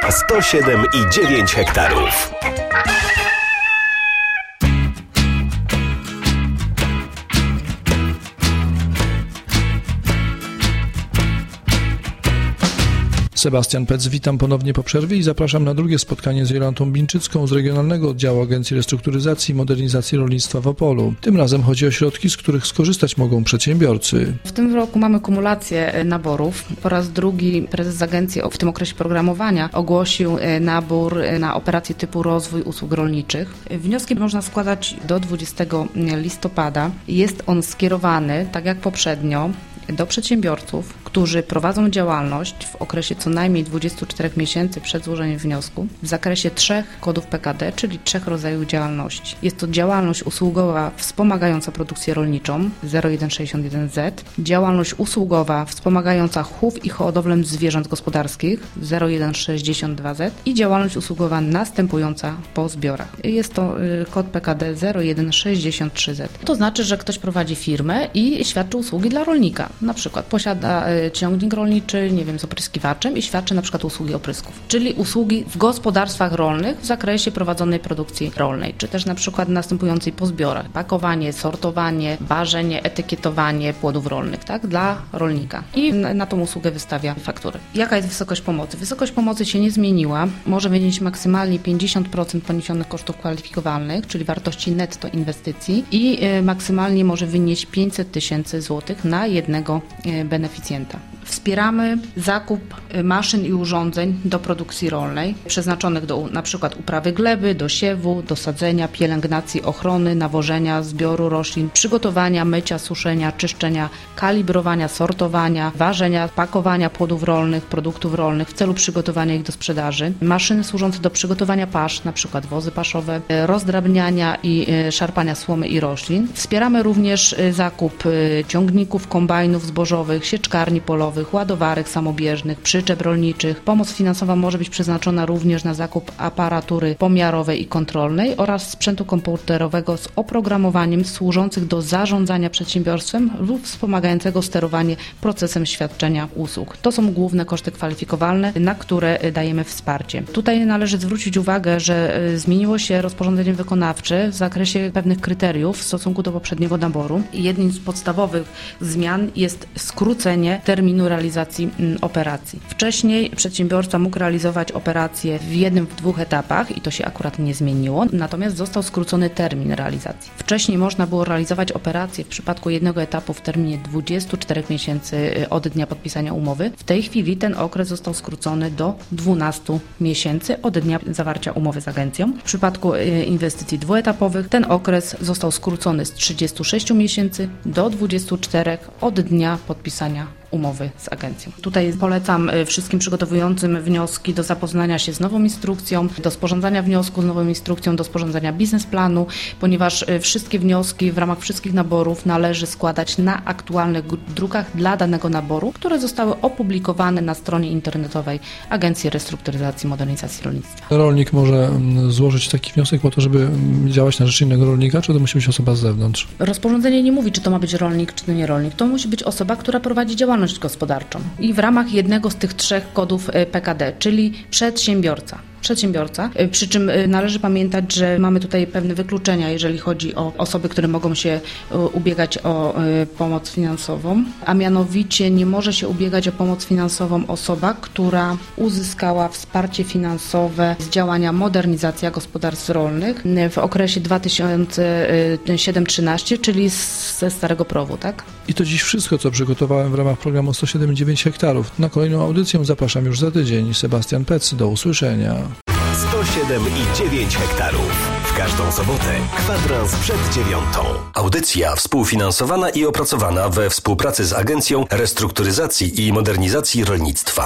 107,9 hektarów. Sebastian Pec, witam ponownie po przerwie i zapraszam na drugie spotkanie z Jolantą Bińczycką z Regionalnego Oddziału Agencji Restrukturyzacji i Modernizacji Rolnictwa w Opolu. Tym razem chodzi o środki, z których skorzystać mogą przedsiębiorcy. W tym roku mamy kumulację naborów. Po raz drugi prezes agencji w tym okresie programowania ogłosił nabór na operacje typu rozwój usług rolniczych. Wnioski można składać do 20 listopada. Jest on skierowany, tak jak poprzednio, do przedsiębiorców, którzy prowadzą działalność w okresie co najmniej 24 miesięcy przed złożeniem wniosku w zakresie 3 kodów PKD, czyli 3 rodzajów działalności. Jest to działalność usługowa wspomagająca produkcję rolniczą 0161Z, działalność usługowa wspomagająca chów i hodowlę zwierząt gospodarskich 0162Z i działalność usługowa następująca po zbiorach. Jest to kod PKD 0163Z. To znaczy, że ktoś prowadzi firmę i świadczy usługi dla rolnika. Na przykład posiada ciągnik rolniczy, z opryskiwaczem i świadczy na przykład usługi oprysków, czyli usługi w gospodarstwach rolnych w zakresie prowadzonej produkcji rolnej, czy też na przykład następującej po zbiorach, pakowanie, sortowanie, ważenie, etykietowanie płodów rolnych, tak, dla rolnika i na tą usługę wystawia fakturę. Jaka jest wysokość pomocy? Wysokość pomocy się nie zmieniła, może wynieść maksymalnie 50% poniesionych kosztów kwalifikowalnych, czyli wartości netto inwestycji i maksymalnie może wynieść 500 000 złotych na jednego beneficjenta. Wspieramy zakup maszyn i urządzeń do produkcji rolnej, przeznaczonych do na przykład uprawy gleby, do siewu, do sadzenia, pielęgnacji, ochrony, nawożenia, zbioru roślin, przygotowania, mycia, suszenia, czyszczenia, kalibrowania, sortowania, ważenia, pakowania płodów rolnych, produktów rolnych w celu przygotowania ich do sprzedaży, maszyny służące do przygotowania pasz, na przykład wozy paszowe, rozdrabniania i szarpania słomy i roślin. Wspieramy również zakup ciągników, kombajnów zbożowych, sieczkarni polowych, ładowarek samobieżnych, przyczep rolniczych. Pomoc finansowa może być przeznaczona również na zakup aparatury pomiarowej i kontrolnej oraz sprzętu komputerowego z oprogramowaniem służących do zarządzania przedsiębiorstwem lub wspomagającego sterowanie procesem świadczenia usług. To są główne koszty kwalifikowalne, na które dajemy wsparcie. Tutaj należy zwrócić uwagę, że zmieniło się rozporządzenie wykonawcze w zakresie pewnych kryteriów w stosunku do poprzedniego naboru. Jednym z podstawowych zmian jest skrócenie terminu realizacji operacji. Wcześniej przedsiębiorca mógł realizować operacje w 1, 2 etapach i to się akurat nie zmieniło, natomiast został skrócony termin realizacji. Wcześniej można było realizować operacje w przypadku jednego etapu w terminie 24 miesięcy od dnia podpisania umowy. W tej chwili ten okres został skrócony do 12 miesięcy od dnia zawarcia umowy z agencją. W przypadku inwestycji dwuetapowych ten okres został skrócony z 36 miesięcy do 24 od dnia podpisania umowy z agencją. Tutaj polecam wszystkim przygotowującym wnioski do zapoznania się z nową instrukcją, do sporządzania wniosku z nową instrukcją, do sporządzania biznesplanu, ponieważ wszystkie wnioski w ramach wszystkich naborów należy składać na aktualnych drukach dla danego naboru, które zostały opublikowane na stronie internetowej Agencji Restrukturyzacji i Modernizacji Rolnictwa. Rolnik może złożyć taki wniosek po to, żeby działać na rzecz innego rolnika, czy to musi być osoba z zewnątrz? Rozporządzenie nie mówi, czy to ma być rolnik, czy to nie rolnik. To musi być osoba, która prowadzi działalność gospodarczą i w ramach jednego z tych 3 kodów PKD, czyli przedsiębiorca, przy czym należy pamiętać, że mamy tutaj pewne wykluczenia, jeżeli chodzi o osoby, które mogą się ubiegać o pomoc finansową, a mianowicie nie może się ubiegać o pomoc finansową osoba, która uzyskała wsparcie finansowe z działania modernizacja gospodarstw rolnych w okresie 2007-13, czyli ze starego PROW-u, tak? I to dziś wszystko, co przygotowałem w ramach programu 107,9 hektarów. Na kolejną audycję zapraszam już za tydzień. Sebastian Pec, do usłyszenia. 107,9 hektarów. W każdą sobotę kwadrans przed 9. Audycja współfinansowana i opracowana we współpracy z Agencją Restrukturyzacji i Modernizacji Rolnictwa.